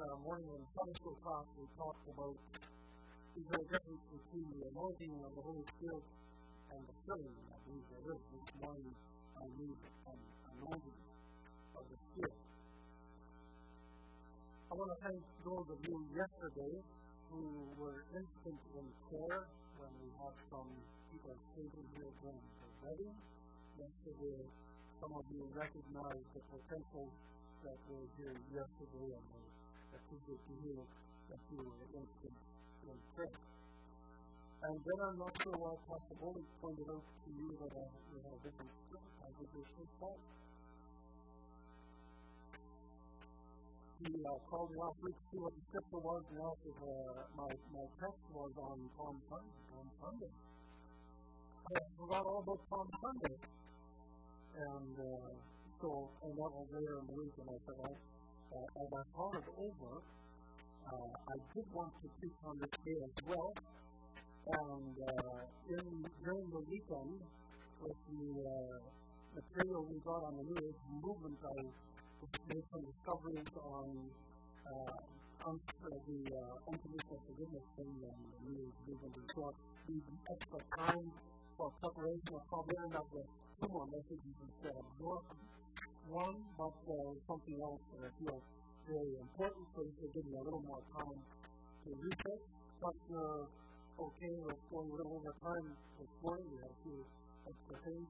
morning in Sunday school class, we talked about is there a difference between the anointing of the Holy Spirit and the filling. I believe there is. This morning, I need an anointing of the Spirit. I want to thank those of you yesterday who were instant in prayer when we had some people came here during the wedding. Yesterday, some of you recognized the potential that were here yesterday, and we appreciate to hear that you were instant in prayer. And then I'm not sure why Pastor Bowling pointed out to you that we have a different spirit. I think this is false. He called me last week to see what the scripture was, and asked my text was on Palm Sunday. I forgot all about Palm Sunday. And that was later in the week, and I said, as I thought it over, I did want to preach on this day as well. And during the weekend, with the material we got on the New Age movement, I made some discoveries on the unconditional forgiveness thing and the New Age movement. And so the extra time for preparation, I probably end up with two more messages instead of one, but something else that I feel very important, so this will give me a little more time to research. But okay, we're going a little over time this morning. We have a few extra things.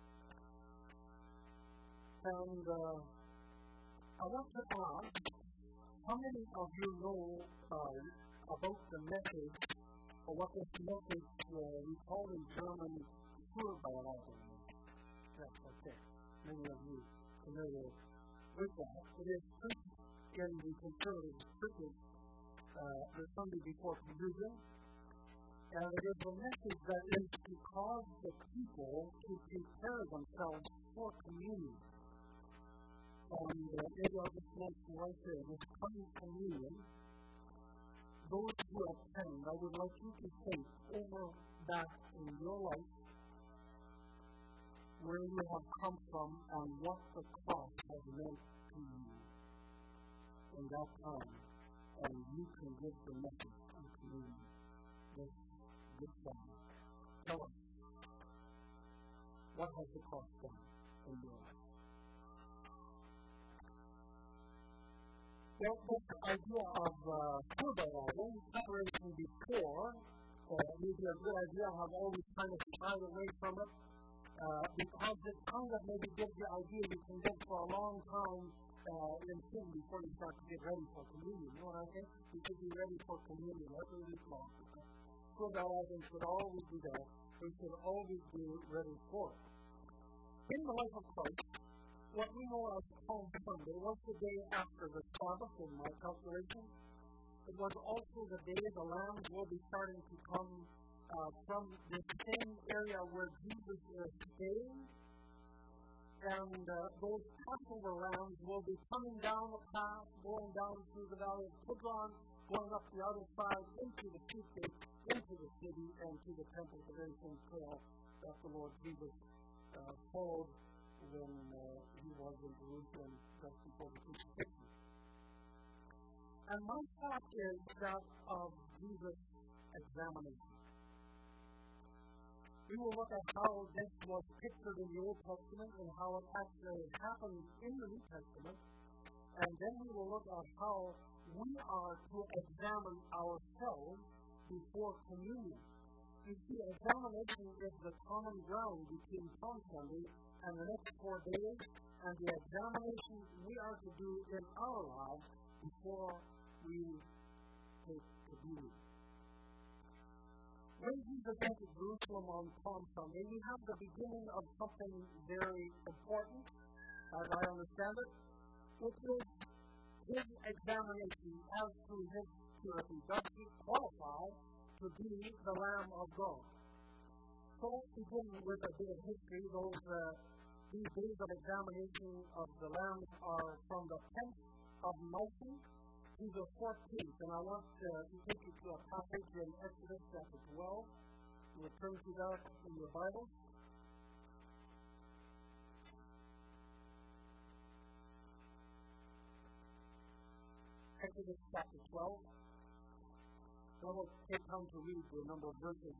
And I want to ask, how many of you know about the message, or what this message we call in German Urbalautung is? Yes, okay. Many of you familiar with that. It is preached in the conservative churches the Sunday before Communion. And it is a message that is to cause the people to prepare themselves for communion. And maybe I'll just mention right there, this coming communion, those who attend, I would like you to think over that in your life, where you have come from and what the cross has meant to you in that time, and you can give the message to communion this good time. Tell us, what has the cross done in your life? Well, this idea of Urbalautung, preparation before, may be a good idea. I have always kind of shied away from it, because it kind of maybe gives the idea you can live for a long time in sin before you start to get ready for communion. You know what I mean? You should be ready for communion every week long. Urbalautung should always be there. We should always be ready for it. In the life of Christ, what we know as Palm Sunday was the day after the Sabbath in my calculation. It was also the day the lambs will be starting to come from the same area where Jesus is staying. And those Passover lambs will be coming down the path, going down through the valley of Kidron, going up the other side into the sheep gate, into the city, and to the temple, the very same trail that the Lord Jesus followed when he was in Jerusalem just before the crucifixion. And my thought is that of Jesus' examination. We will look at how this was pictured in the Old Testament and how it actually happened in the New Testament. And then we will look at how we are to examine ourselves before communion. You see, examination is the common ground between Palm Sunday and the next 4 days, and the examination we are to do in our lives before we take communion. When Jesus entered Jerusalem on Palm Sunday, we have the beginning of something very important, as I understand it. It is his examination as to his purity. Does he qualify to be the Lamb of God? So let's begin with a bit of history. These days of examination of the lambs are from the 10th of Nisan to the 14th. And I want to take you to a passage in Exodus chapter 12. We'll turn to that in your Bible. Exodus chapter 12. I will take time to read a number of verses.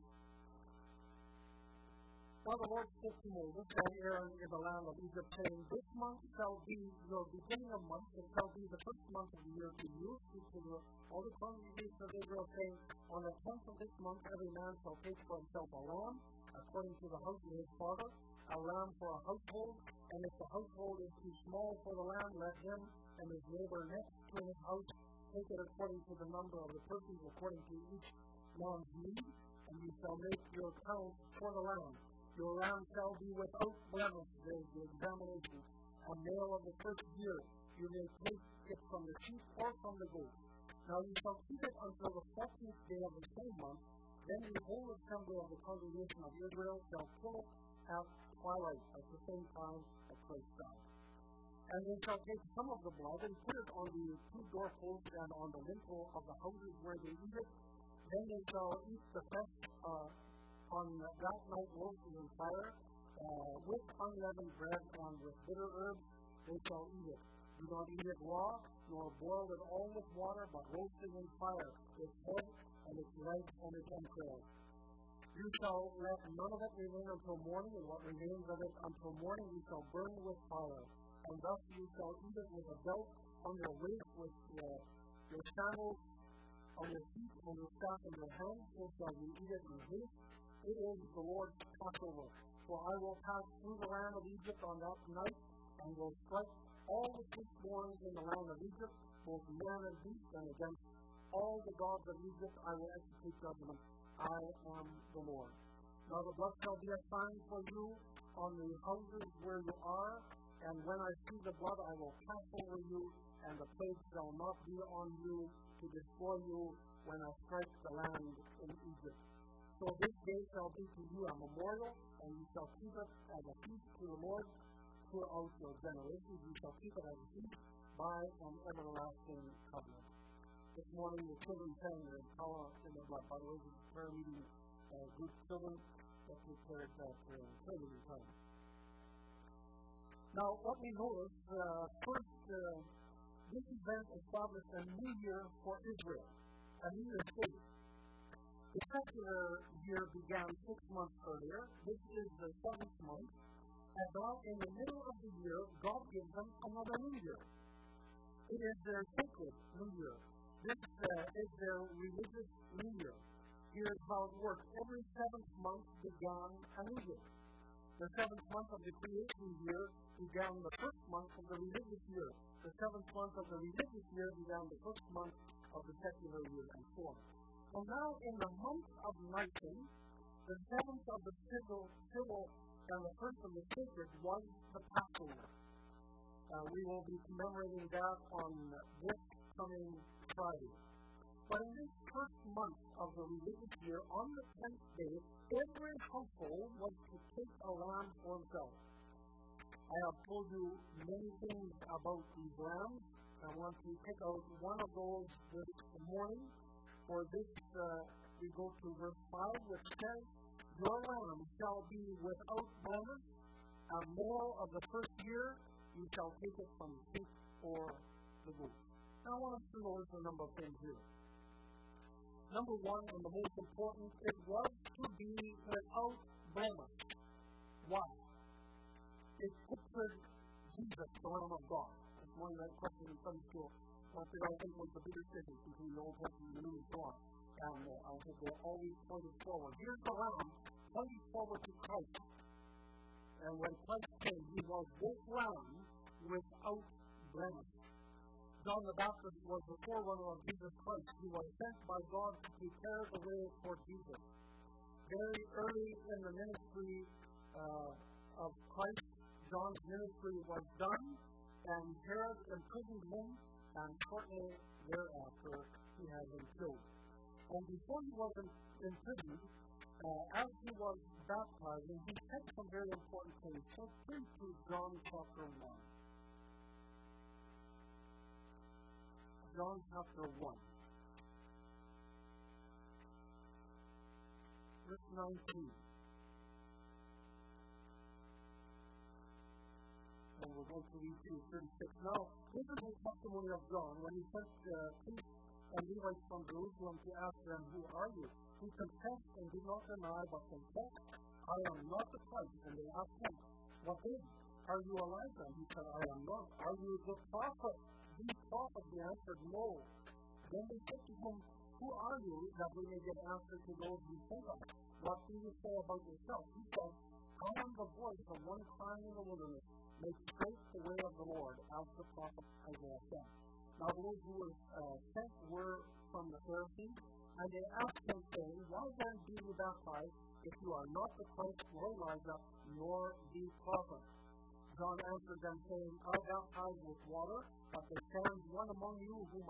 Now the Lord spoke to Moses and Aaron in the land of Egypt, saying, This month shall be your beginning of months. It shall be the first month of the year to you. Speak to all the congregation of Israel, saying, On the 10th of this month every man shall take for himself a lamb, according to the house of his father, a lamb for a household. And if the household is too small for the lamb, let him and his neighbor next to his house take it according to the number of the persons, according to each man's need. And you shall make your count for the lamb. Your lamb shall be without blemish. There is the examination. A male of the first year. You may take it from the sheep or from the goats. Now you shall keep it until the 14th day of the same month. Then the whole assembly of the congregation of Israel shall kill it at twilight, at the same time that Christ died. And they shall take some of the blood and put it on the two doorposts and on the lintel of the houses where they eat it. Then they shall eat the flesh on that night roasted in fire, with unleavened bread and with bitter herbs. They shall eat it. Do not eat it raw, nor boil it all with water, but roast it in fire, its head and its legs and its entrails. You shall let none of it remain until morning, and what remains of it until morning you shall burn with fire. And thus you shall eat it with a belt on your waist, with your sandals on your feet, and your staff in your hands. So shall you eat it in haste. It is the Lord's Passover. For I will pass through the land of Egypt on that night, and will strike all the firstborns in the land of Egypt, both man and beast, and against all the gods of Egypt I will execute judgment. I am the Lord. Now the blood shall be a sign for you on the houses where you are, and when I see the blood I will pass over you, and the plague shall not be on you to destroy you when I strike the land in Egypt. So this day shall be to you a memorial, and you shall keep it as a feast to the Lord throughout your generations. You shall keep it as a feast by an everlasting covenant. This morning the children sang their power in the blood. By the way, this is a prayer meeting group children that prepared that prayer meeting time. Now, what we notice, first, this event established a new year for Israel, a new year state. The secular year began 6 months earlier. This is the 7th month. And now, in the middle of the year, God gives them another new year. It is their sacred new year. This is their religious new year. Here's how it works. Every 7th month began a new year. The 7th month of the creation year began the 1st month of the religious year. The 7th month of the religious year began the 1st month of the secular year, and so on. And now, in the month of Nisan, the 7th of the civil and the 1st of the sacred was the Passover. We will be commemorating that on this coming Friday. But in this 1st month of the religious year, on the 10th day, every household was to take a lamb for himself. I have told you many things about these lambs. I want to pick out one of those this morning. For this, we go to verse 5, which says, Your lamb shall be without blemish, a male of the first year. You shall take it from the sheep or the goats. Now, I want us to notice a number of things here. Number one, and the most important, it was to be without blemish. Why? It pictured Jesus, the Lamb of God. This morning I had a question in Sunday school. What did I think was the biggest difference between the Old Testament and the New and so on? And I said they're always pointed forward. Here's the Lamb pointing forward to Christ. And when Christ came, he was this Lamb without blemish. John the Baptist was the forerunner of Jesus Christ. He was sent by God to prepare the way for Jesus. Very early in the ministry of Christ, John's ministry was done, and Herod imprisoned him, and shortly thereafter he had him killed. And before he was imprisoned, as he was baptizing, he said some very important things. So turn to John chapter 1. John chapter 1. Verse 19. And we'll going to read to 36. Now, this is the testimony of John when he sent priests and Levites from Jerusalem to ask them, "Who are you?" He confessed and did not deny, but confessed, "I am not the Christ." And they asked him, "What then? Are you Elijah?" And he said, "I am not." "Are you the prophet?" The prophet, he answered, "No." Then they said to him, "Who are you, that we may give answer to those who sent us? What do you say about yourself?" He said, "I am the voice of one crying in the wilderness, make straight the way of the Lord, as the prophet Isaiah said." Now those who were sent were from the Pharisees, and they asked him, saying, "Why then do you baptize, if you are not the Christ, nor Elijah, nor the prophet?" John answered them, saying, "I baptize with water, but there stands one among you whom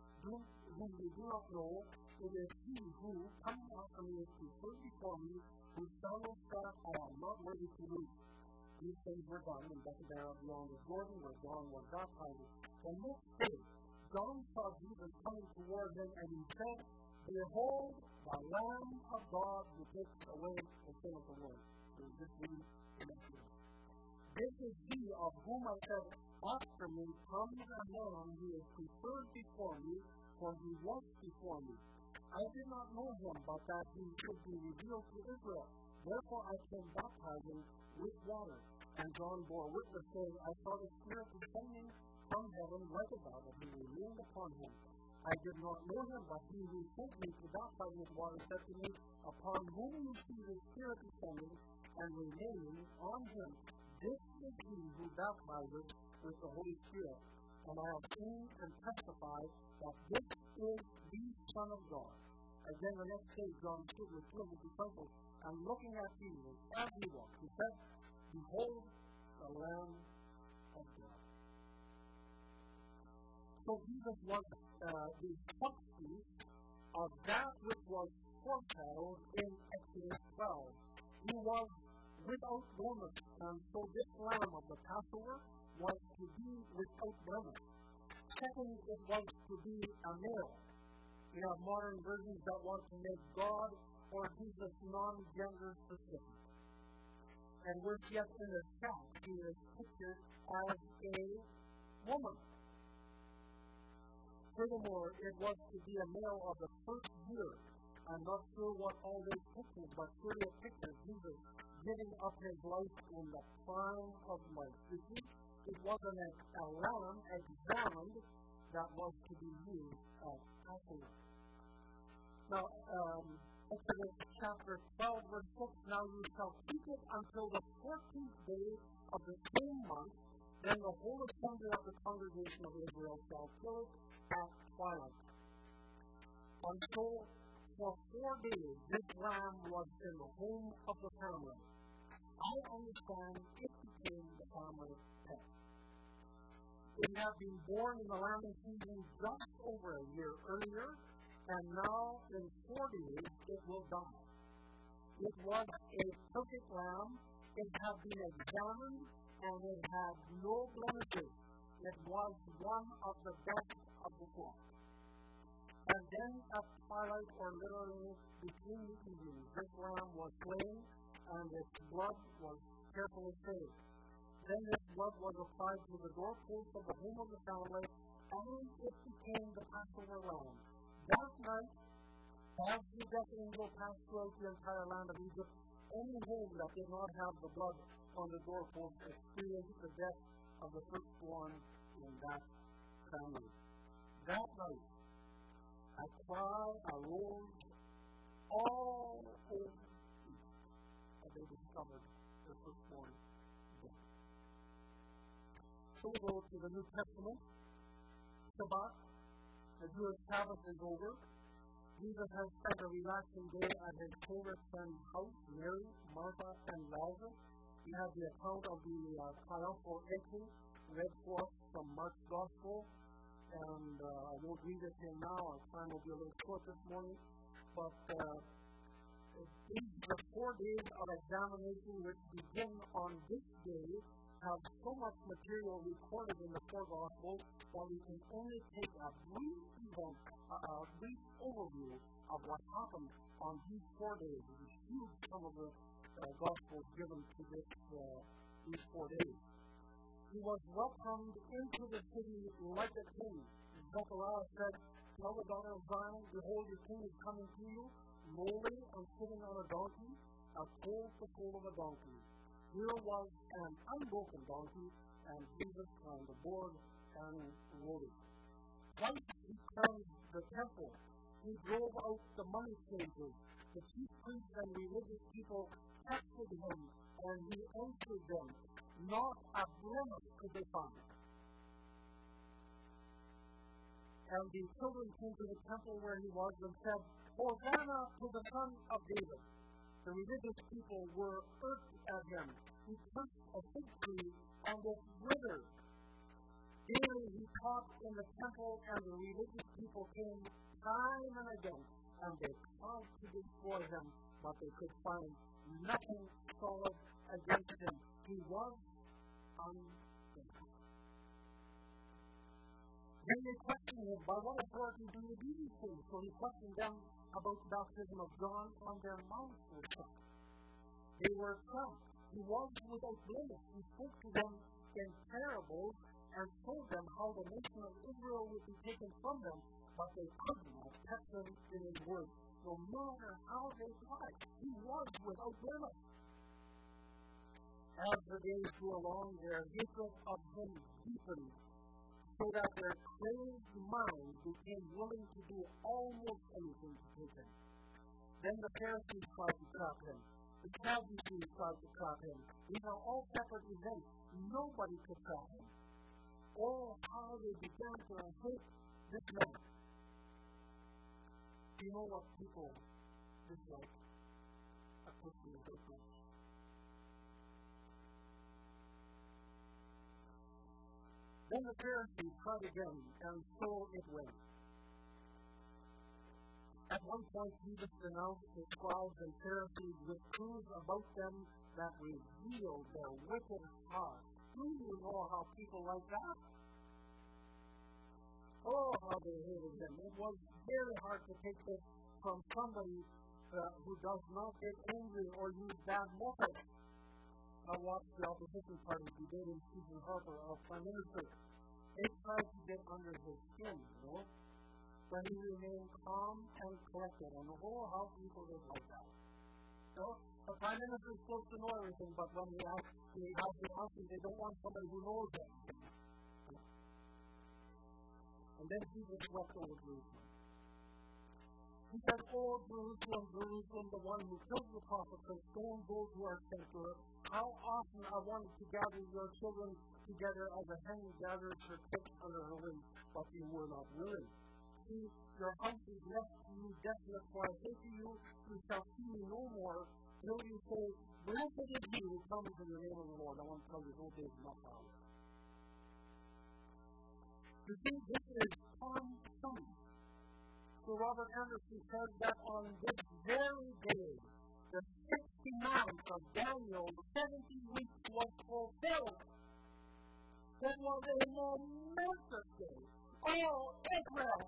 you do not know. It is he who, coming after me, is preferred before me, whose sandals strap I am not worthy to loose." These things were done in Bethsaida beyond the Jordan, where John was baptizing. The next day, John saw Jesus coming toward him, and he said, "Behold, the Lamb of God who takes away the sin of the world." This reading in Exodus. "This is he of whom I said, after me comes a man who is preferred before me, for he was before me. I did not know him, but that he should be revealed to Israel. Therefore I came baptizing with water." And John bore witness, saying, "I saw the Spirit descending from heaven like a dove, and he remained upon him. I did not know him, but he who sent me to baptize with water said to me, Upon whom you see the Spirit descending and remaining on him, this is he who baptizes with the Holy Spirit. And I have seen and testified that this is the Son of God." Again, the next day, John stood with two of the disciples, and looking at Jesus as he walked, he said, "Behold, the Lamb of God." So Jesus was the substance of that which was foreshadowed in Exodus 12. He was without blemish, and so this Lamb of the Passover was to be without blemish. Second, it was to be a male. We have modern versions that want to make God or Jesus non-gender specific. And worse yet, in the text, he is pictured as a woman. Furthermore, it was to be a male of the first year. I'm not sure what all this pictures, but surely it pictures Jesus giving up his life in the prime of life. You see, it wasn't a lamb examined that was to be used as Passover. Now, Exodus chapter 12, verse 6, "Now you shall keep it until the 14th day of the same month, then the whole assembly of the congregation of Israel shall kill it at twilight." And so, for 4 days, this lamb was in the home of the family. I understand it became the family pet. It had been born in the lambing season just over a year earlier, and now in 4 days it will die. It was a perfect lamb. It had been examined, and it had no blemishes. It was one of the best of the flock. And then at twilight, or literally between the evenings, this lamb was slain, and its blood was carefully saved. Then this blood was applied to the doorpost of the home of the family, and it became the Passover lamb. That night, as the death angel passed throughout the entire land of Egypt, any home that did not have the blood on the doorpost experienced the death of the firstborn in that family. That night, a cry arose all over Egypt as they discovered their firstborn dead. So we go to the New Testament. Shabbat, the Jewish Sabbath is over. Jesus has spent a relaxing day at his favorite friend's house, Mary, Martha, and Lazarus. We have the account of the triumphal entry read for us from Mark's Gospel. And I won't read it here now. Our time will be a little short this morning. But the 4 days of examination which begin on this day have so much material recorded in the four Gospels that we can only take a brief overview of what happened on these 4 days. It is huge, some of the Gospels given to these 4 days. He was welcomed into the city like a king. Zechariah said, "Tell the daughter of Zion, behold, your king is coming to you, lowly and sitting on a donkey, a colt the foal of a donkey." Here was an unbroken donkey, and Jesus climbed aboard and rode it. Once he cleansed the temple, he drove out the money changers. The chief priests and religious people tested him, and he answered them. Not a blemish could they find. And the children came to the temple where he was and said, "Hosanna to the Son of David." The religious people were irked at him. He cursed a fig tree, and it withered. Daily he taught in the temple, and the religious people came time and again, and they tried to destroy him, but they could find nothing solid against him. He was unthinkable. Then they questioned him, "By what authority do you do these things?" So he questioned them about the baptism of John, and their mouths were shut. They were shocked. He was without blemish. He spoke to them in parables and told them how the nation of Israel would be taken from them, but they could not catch him in his words. No matter how they tried, he was without blemish. As the days grew along, their hatred of him deepened, so that their crazed minds became willing to do almost anything to take him. Then the Pharisees tried to trap him. The Sadducees tried to trap him. These are all separate events. Nobody could trap him. Oh, how they began to hate this man. Do you know what people dislike? A Christian difference. Then the Pharisees tried again, and so it went. At one point, Jesus denounced the scribes and Pharisees with truths about them that revealed their wicked hearts. Do you know how people like that? Oh, how they hated him. It was very hard to take this from somebody who does not get angry or use bad methods. I watched the opposition party debating Stephen Harper, our Prime Minister. They tried to get under his skin, but he remained calm and collected. And how people is like that. The Prime Minister is supposed to know everything, but when he has the answer, they don't want somebody who knows it. And then Jesus wept over Jerusalem. He said, "Oh, Jerusalem, Jerusalem, the one who kills the prophets and stones those who are sent to her, how often I wanted to gather your children together as a hen gathers her chicks under her wings, but you were not willing. See, your house is left to you desolate, for I say to you, you shall see me no more, till you say, blessed is he who comes in the name of the Lord." I want to tell you, those days are not far away. You see, this is Palm Sunday. So Robert Anderson says that on this very day, the 69th of Daniel's 70 weeks was fulfilled. That was a momentous day. Oh, Israel,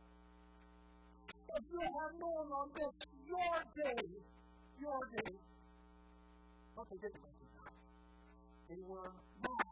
if you had known on this your day, what they did about it? They were mad.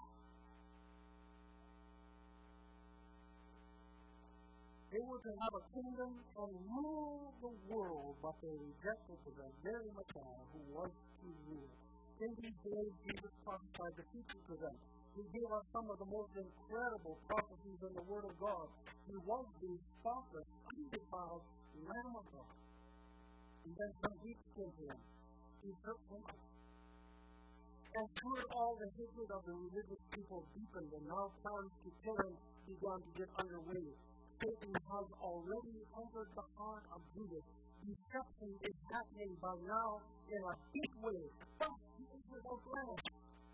They were to have a kingdom and rule the world, but they rejected the very Messiah who was to rule. In these days, Jesus prophesied the future to them. He gave us some of the most incredible prophecies in the Word of God. He was the spotless, undefiled Lamb of God. And then some weeks came to him. He searched them out. And through all the hatred of the religious people deepened, and now plans to kill him began to get underway. Satan has already entered the heart of Judas. Deception is happening by now in a big way. But he is without blemish.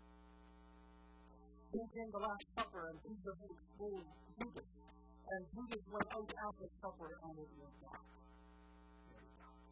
Then came the Last Supper, and Jesus exposed Judas. And Judas went out after supper, and it was dark. Very dark.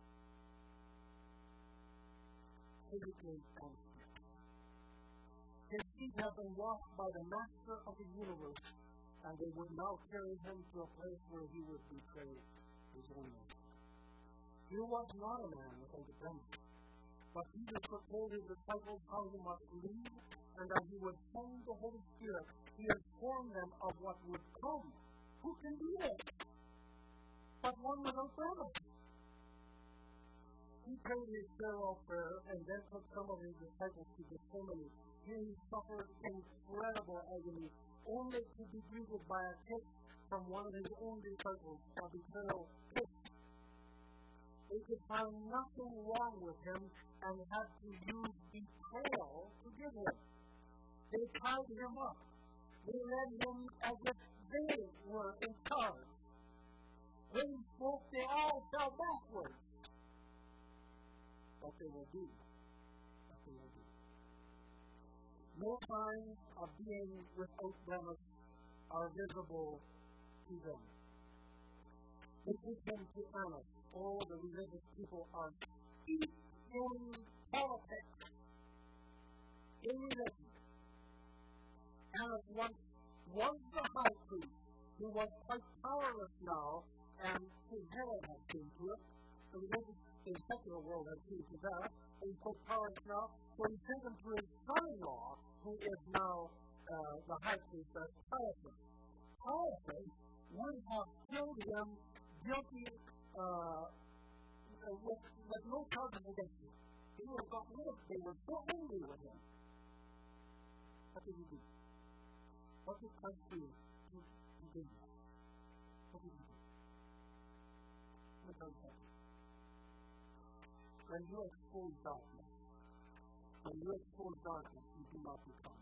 Physically and spiritually. His feet have been washed by the Master of the universe, and they would now carry him to a place where he would betray his own name. He was not a man without a blemish, but Jesus told his disciples how he must lead and that he would send the Holy Spirit. He informed them of what would come. Who can do this? But one without blemish. He prayed his farewell prayer and then took some of his disciples to Gethsemane. Here he suffered incredible agony, only to be greeted by a kiss from one of his own disciples, a betrayal kiss. They could find nothing wrong with him and had to use betrayal to give him. They tied him up. They led him as if they were in charge. When he spoke, they all fell backwards. What they will do. What they will do. No signs of being without blemish are visible to them. They took him to Annas. All the religious people are steeped in politics, in religion. Annas once was the high priest, who was quite powerless now, and his Herod has seen to it. The secular world has seen to that. He's quite powerless now, so he sent him to his son-in-law, who is now the high priest, as Caiaphas. Caiaphas would have killed him guilty with no charges against him. He would have gotten rid of him. They were so angry with him. What did he do? What did Christ do to do this? What did he do? Let me tell you something. When you expose darkness, you do not become.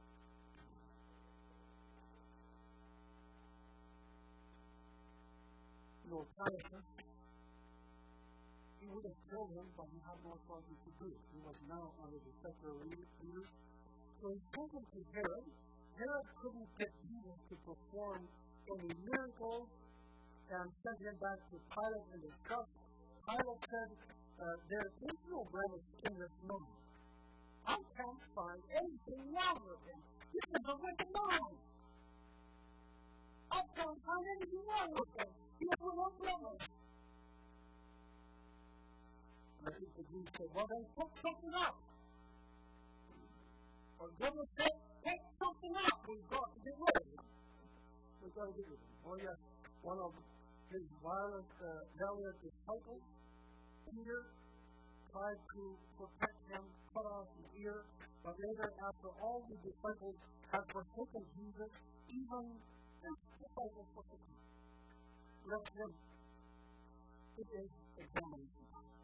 Caiaphas, he would have killed him, but he had no authority to do it. He was now under the secular leaders. So he sent him to Herod. Herod couldn't get Jesus to perform any miracles and sent him back to Pilate in disgust. Pilate said, there is no blemish in this man. I can't find anything wrong with him. This is a wicked man. I can't find anything wrong with him. He has no blemish. I think the Jews said, well, then pick something up. For goodness sake, pick something up. We've got to get rid of him. We've got to get rid of him. Oh, yes, one of his valiant disciples, Peter, tried to protect him, cut off his ear, but later, after all the disciples had forsaken Jesus, even his disciples forsaken him. Let him. It is examination.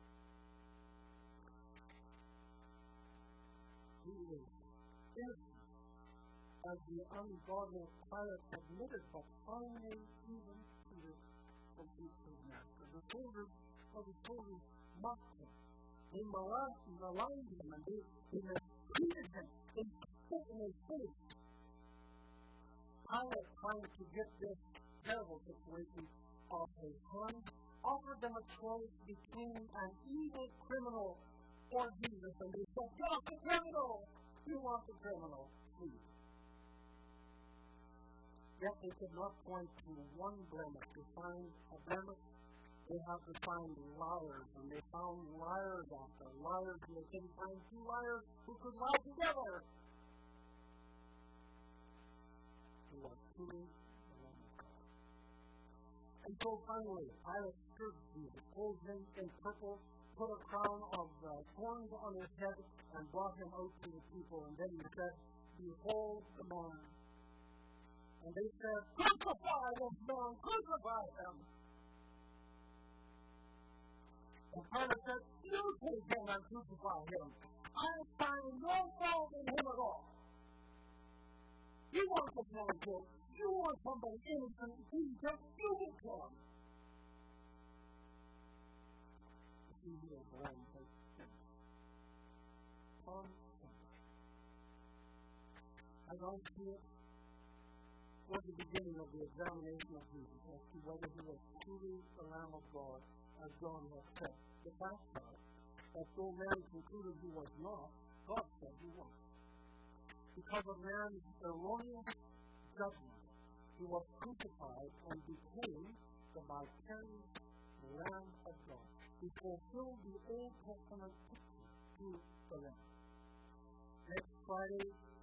He is innocent, as the ungodly Pilate admitted, but finally even Peter forsook his master. The soldiers mocked him. They maligned him, and they mistreated him. They spit in his face. Pilate, trying to get this terrible situation off his hands, offered them a choice between an evil criminal or Jesus, and they said, "You want the criminal! You want the criminal, please." Yet they could not point to one blemish. To find a blemish, they have to find liars, and they found liars after liars, and they couldn't find two liars who could lie together. He was truly the Lamb of God. And so finally, Pilate stood Jesus, clothed him in purple, put a crown of thorns on his head, and brought him out to the people. And then he said, "Behold the man." And they said, "Crucify this man! Crucify him!" And Pilate said, "You take him and crucify him. I find no fault in him at all. You want this man killed. You want somebody innocent to be killed. You will kill him." He is the one who sinned. As I see it, was the beginning of the examination of Jesus as to whether he was truly the Lamb of God, as John has said. The facts are that though man concluded he was not, God said he was. Because of man's erroneous judgment, he was crucified and became the vicarious Lamb of God. He fulfilled the Old Testament picture to the Lamb. Next Friday,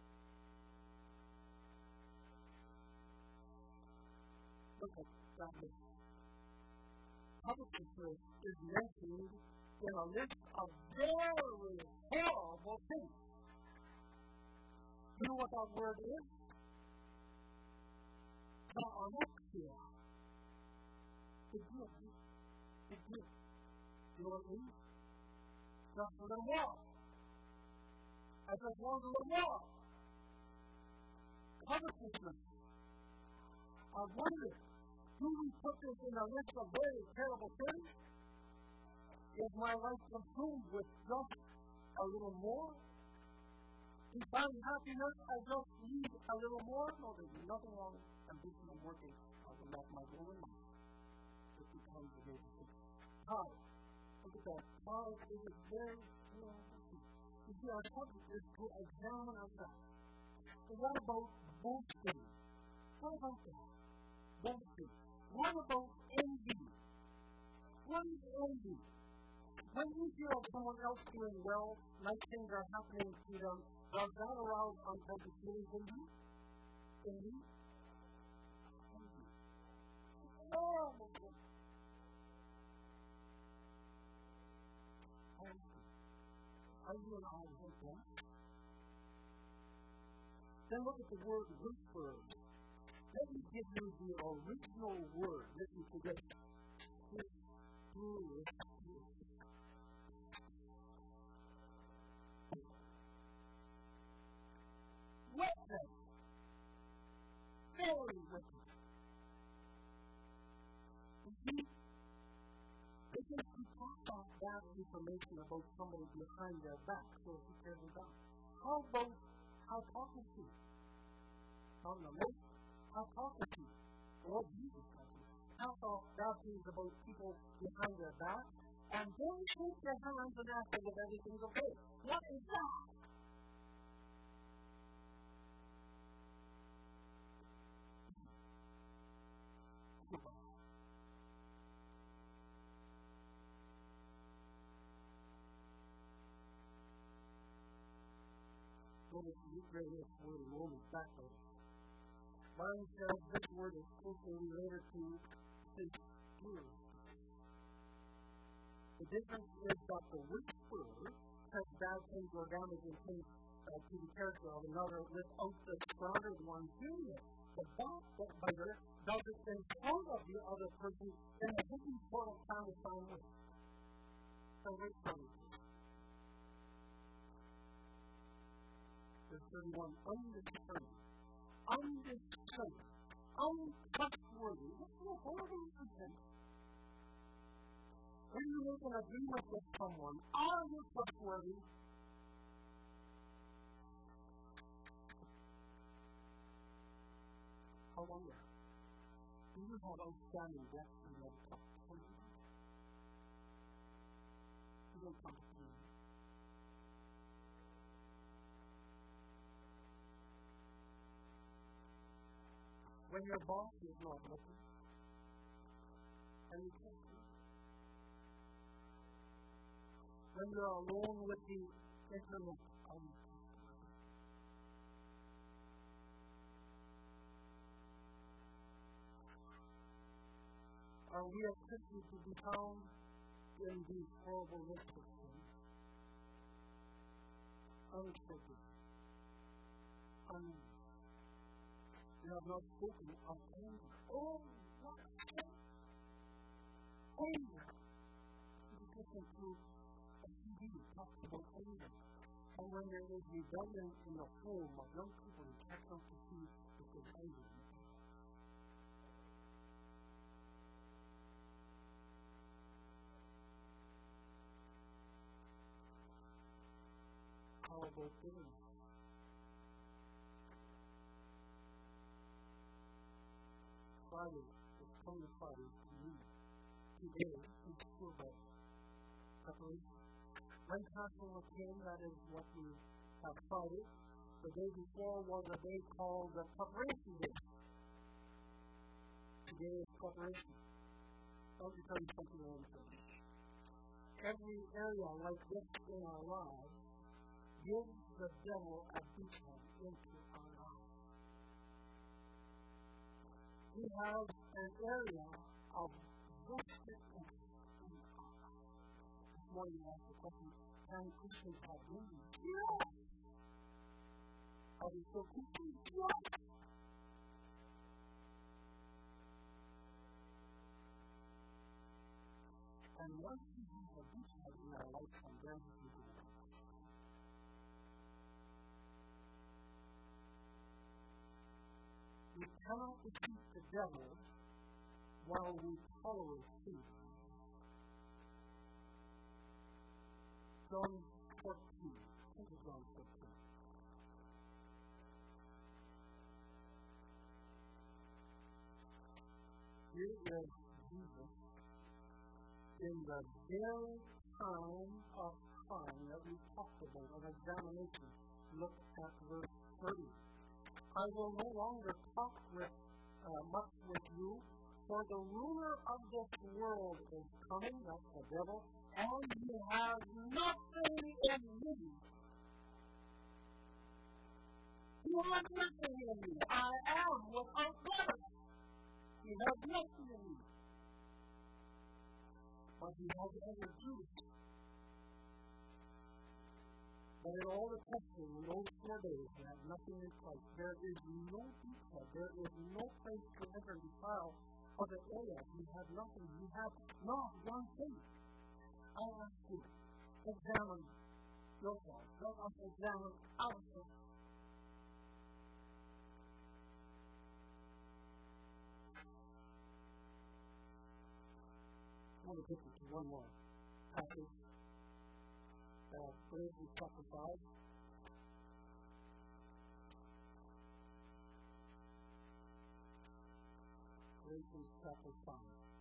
look at that list. Covetousness is mentioned in a list of very horrible things. You know what that word is? Anorexia. Big deal. Big deal. You know what it means? Just a little more. I just want a little more. Covetousness. I wonder, do we put this in a list of very terrible sins? Is my life consumed with just a little more? To find happiness, I just need a little more? No, there's nothing wrong with ambition and working. I will not my golden life. It becomes the greatest sin. Pride. Look at that. Pride is a very horrible sin. You see, our subject is to examine ourselves. So what about boasting? What about that? Boasting. What about envy? What is envy? When you hear of someone else doing well, nice things are happening to them, does that arouse unpleasant feelings in you? Envy? Envy. Horrible thing. Are you and I like that? Then look at the word whisperers. Let me give you the original word. Listen to this. Whisperers. Wicked. Very wicked. You see, it is to talk about bad information about somebody behind their back so he tears them down. How about hypocrisy? On the list, hypocrisy. What Jesus talking about? How about bad things about people behind their back? And then shake their hands and ask them if everything's okay. What is that? Notice you bring this word in Romans backwards. Mine says this word is closely related to sincerity. The difference is that the whisperer says bad things or damaging things to the character of another without the stronger one doing it. The backbiter does it in front of the other person in a hidden sort of clandestine way. So wait for me. Verse 31, undiscerning, untrustworthy. What's the horrible thing? When you make an agreement with someone, are you trustworthy? I wonder, do you have outstanding debts in your top 20? You don't come to me. When your boss is not looking, and you trust him. When you're alone with the internet, and you trust him. Are we as Christians to be found in these horrible lists of things? Unexpected. You have not spoken of anger. Oh, what a sin! Anger. You can listen to a CD that talks about anger. And when there is rebellion in the home of young people, you check out to see if there's anger in it. How about bitterness? Friday, this coming Friday, is communion. Today is school day preparation. When Passover came, that is what we have Friday. The day before was a day called the preparation day. Today is preparation. Let me tell you something on this. Every area like this in our lives gives the devil a beachhead into our lives. We have an area of vested interest. This morning you asked the question, can Christians have dreams? Yes! Are they still Christians? Yes! And once we have a beachhead in our life, and then we can go. We cannot defeat the devil while we tolerate sin. John 14. Think of John 14. Here is Jesus in the very time of time that we talked about an examination. Look at verse 30. I will no longer talk much with you, for the ruler of this world is coming, that's the devil, and he has nothing in me. He has nothing in me. I am without God. He has nothing in me. But he has introduced that in all the testing in those 4 days, they had nothing in Christ. There is no beachhead. There is no place to enter and defile other areas. You have nothing. You have not one thing. I ask you, examine yourself. Let us examine ourselves. I want to take you to one more passage. Galatians chapter 5. Galatians chapter 5.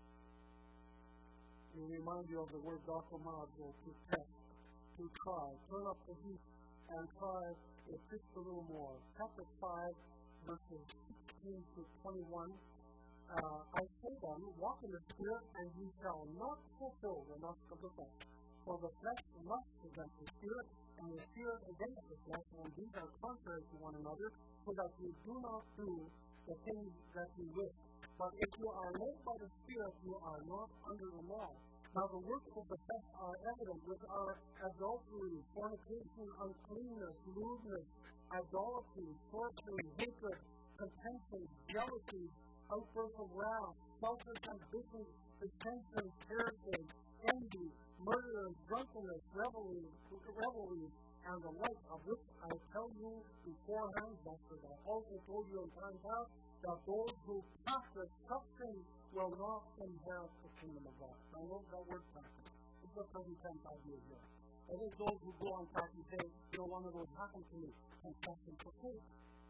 Let me remind you of the word docomazo, to test, to try. Turn up the heat and try to fix a little more. Chapter 5, verses 16 to 21. I say then, walk in the Spirit, and ye shall not fulfill the lust of the flesh. For the flesh lusts against the Spirit, and the Spirit against the flesh, and these are contrary to one another, so that you do not do the things that you wish. But if you are led by the Spirit, you are not under the law. Now the works of the flesh are evident, which are adultery, fornication, uncleanness, lewdness, idolatry, sorcery, hatred, contention, jealousy, outbursts of wrath, selfish ambition, dissensions, heresies, envy, murder, drunkenness, revelries, and the like, of which I tell you beforehand, just as I also told you in time past, that those who practice such things will not inherit the kingdom of God. Now note that word practice. It's what present tense idea here. I think those who go on practice say, one of those happened to me. Confess and forsake.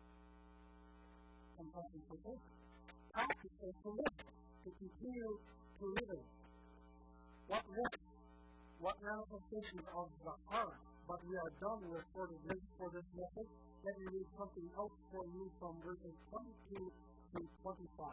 Confess and forsake. Practice is to live, to continue to live in. What risk? What manifestation of the heart? But we are done with for this message. Let me read something else for you from verses 22 to 25.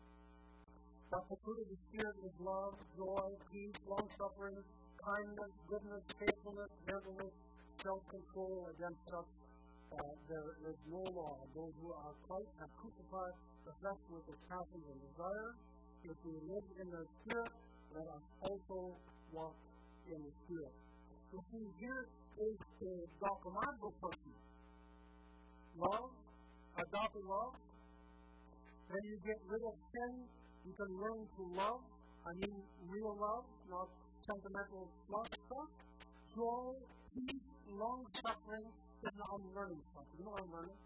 But the fruit of the Spirit is love, joy, peace, long-suffering, kindness, goodness, faithfulness, gentleness, self-control. Against such there is no law. Those who are Christ have crucified the flesh with its passions and desires. If we live in the Spirit, let us also walk in the Spirit. You see, here is the docomazo person. Love, agape love. When you get rid of sin, you can learn to love. I mean, real love, not sentimental love stuff. Joy, peace, long-suffering. This is I'm learning stuff. You know what I'm learning?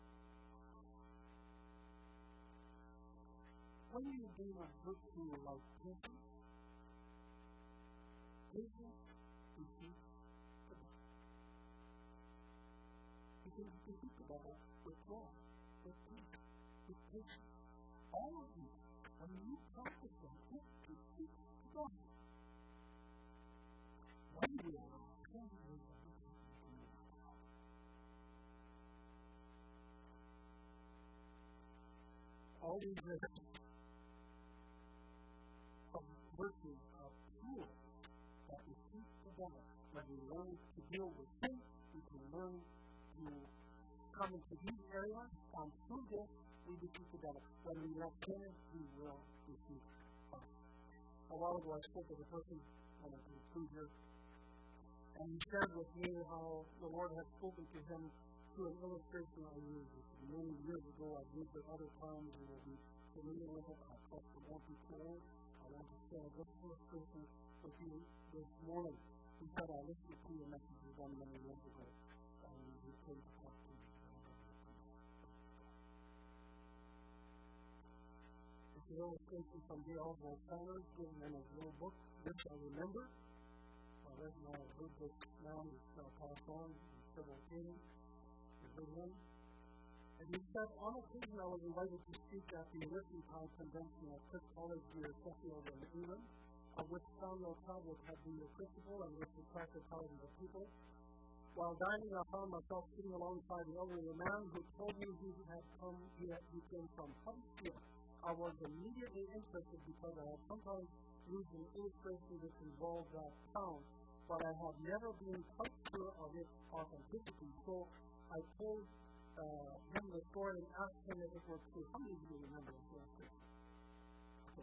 When you do a virtue like patience, patience defeats the devil. You can defeat the devil with love, with peace, with patience. All of these, when you practice them, it defeats the devil. When you are standing in the community, all these risks of virtues are pure that defeat the devil. When we learn to deal with sin, we can learn to come into these areas, and through this, we defeat the devil. When we rest in it, he will defeat us. A while ago, I spoke with a person, and I conclude here, and he shared with me how the Lord has spoken to him through an illustration I used. Many years ago, I've used it other times, and will be familiar with it. I trust it won't be too old. I want to share this illustration with you this morning. He said, I listened to your messages on many years ago, and he came to talk to me. It's an illustration from J. Oswald Sanders, given in his little book, This I Remember. I read and I heard this man who's now passed on, he's still okay. He's a good one. And he said, on occasion I was invited to speak at the Whitsuntide Convention at Christ College near Sheffield in England, of which Samuel Talbot had been the principal and which attracted thousands of people. While dining, I found myself sitting alongside an elderly man who told me he came from Huddersfield. I was immediately interested because I had sometimes used an illustration which involved that town, but I had never been quite sure of its authenticity. So I told him the story and asked him if it were true. How many of you remember this illustration? Okay,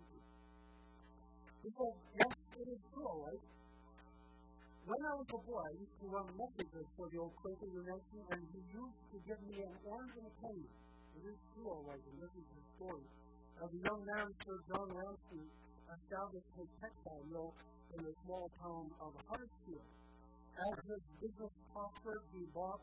he said, yes, it is true, all right. When I was a boy, I used to run messages for the old Quaker you mentioned, and he used to give me an orange and a penny. It is true, all right, and this is the story. As a young man, Sir John Ramsay established his textile mill in the small town of Huddersfield. As his business prospered, he bought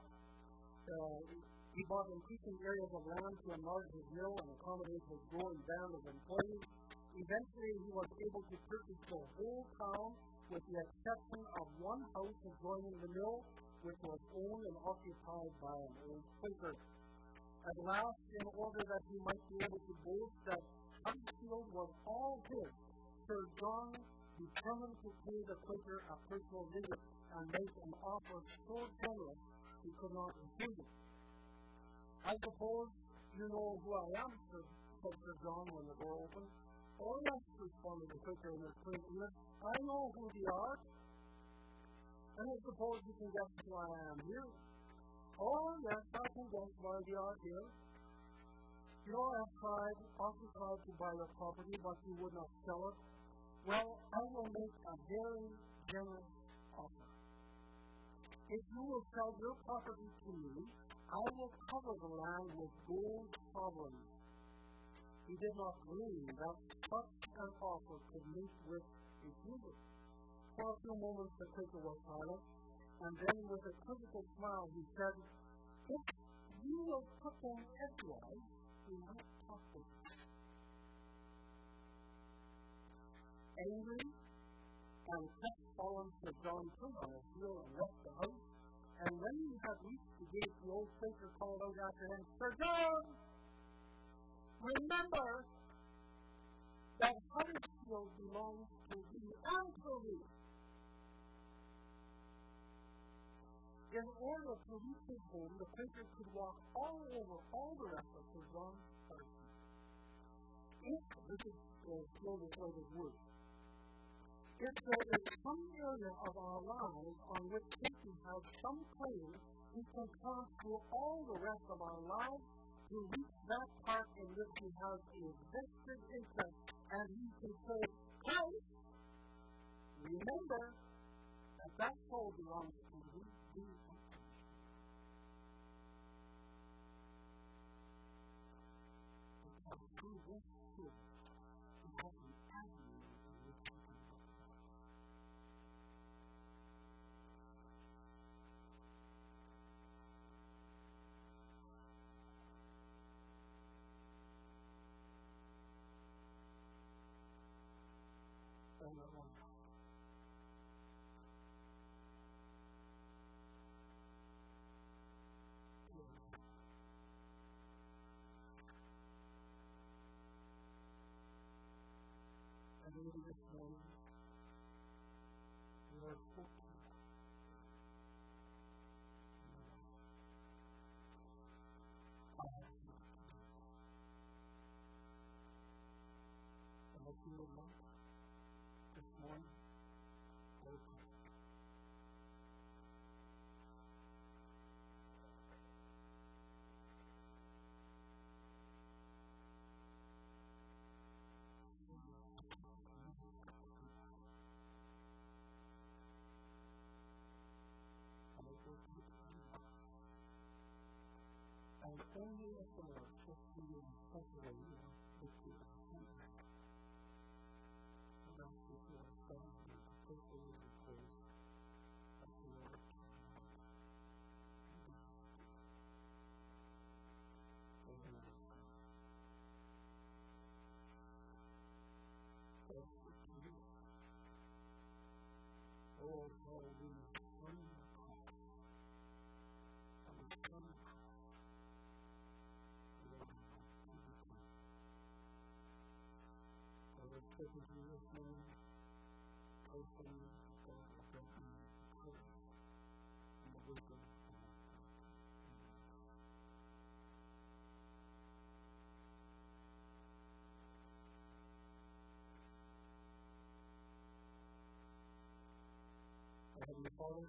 increasing areas of land to enlarge his mill and accommodate his growing band of employees. Eventually, he was able to purchase the whole town with the exception of one house adjoining the mill, which was owned and occupied by an old Quaker. At last, in order that he might be able to boast that Huddersfield was all his, Sir John determined to pay the Quaker a personal visit and make an offer so generous he could not refuse it. I suppose you know who I am, said Sir John when the door opened. Oh, yes, responded the Quaker in his plain English. I know who they are. And I suppose you can guess why I am here. Oh, yes, I can guess why they are here. You know, I have often tried to buy your property, but you would not sell it. Well, I will make a very generous offer. If you will sell your property to me, I will cover the land with gold sovereigns. He did not believe that such an offer could meet with refusal. For a few moments the Quaker was silent, and then with a quizzical smile he said, if you will put them edgewise, we might talk to them. Angry and crestfallen, Sir John turned on his heel and left the house, and when he had reached the gate, the old Quaker called out after him, Sir John, remember that Huddersfield belongs to thee and to thee. In order to reach his home, the Quaker could walk all over all the rest of Sir John Huddersfield. If, this is still the Quaker's words, if there is some area of our lives on which Satan has some claim, he can come through all the rest of our lives to reach that part in which he has a vested interest, and he can say, hey, remember that that soul belongs to you. Because through this truth, he has an avenue in which he can look. And maybe this morning, the Lord spoke to you. And if you would like, this morning, I would pray. And only afterwards, just to separate victory and sin. And that's what we are standing here to take away the praise as the Lord oh, how we spring the cross, and we spring the cross, Lord, to the King. Let us take in Jesus' name, pray for you, God, I thank you, the courage, and the wisdom of God. Heavenly Father,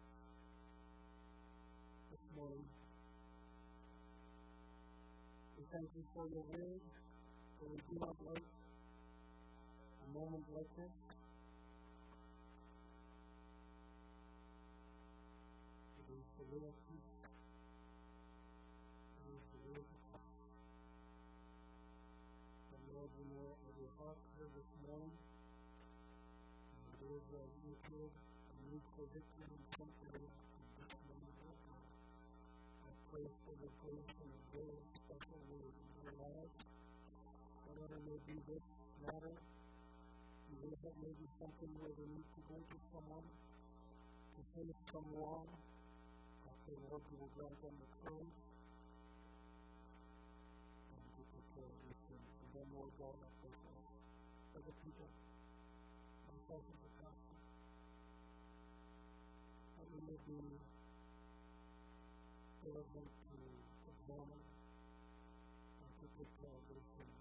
this morning, we thank you for your word, for we do not like a moment like this. It is the will of peace. It is the will of the cross. And Lord, we know every heart here this morning, and it is as you could. Need for victory and sanctuary in this moment, Lord God. I pray for the grace and a very special word in our lives. Whatever may be this matter, even if it may be something where we need to go to someone to finish some wrong, I pray, Lord, you will grant them the courage and to take care of these things. And then, Lord God, I pray for us as a people, myself as a pastor, we may be diligent to examine and to take care of these things.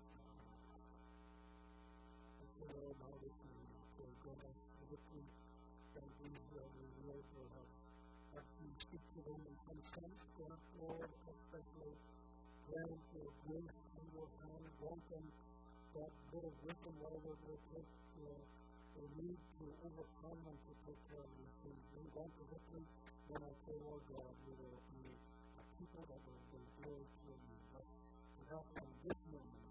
I pray, Lord, now this morning, for grant us the victory that these rewards will have you speak to them in some sense. Grant, Lord, especially grant your grace in your hand. Grant them that bit of wisdom, whatever it will take they need to overcome and to take care of these things. We want the victory, then I pray, Lord God, we will be a people that will bring glory to your name. Thus, we have on this moment,